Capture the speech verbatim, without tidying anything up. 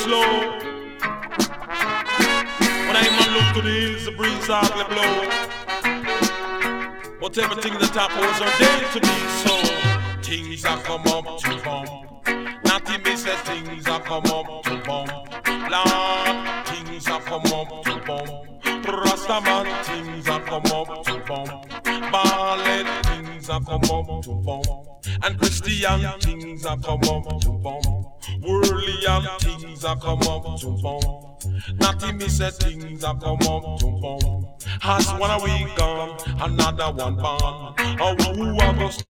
slow. When I man look to the hills, the breeze hardly blow. But everything in the top was ordained to be so. Things are come up to bump. Nothing me say things are come up to bump. Lord, things are come up to bump. Rastaman, things are come up to bump. Ballet, things are come up to bump. And Christian things are come up to bump. Worldly things are come up to bump. Nothing me say things are come up to bump. Has one a week gone, another one born. Oh, who are those?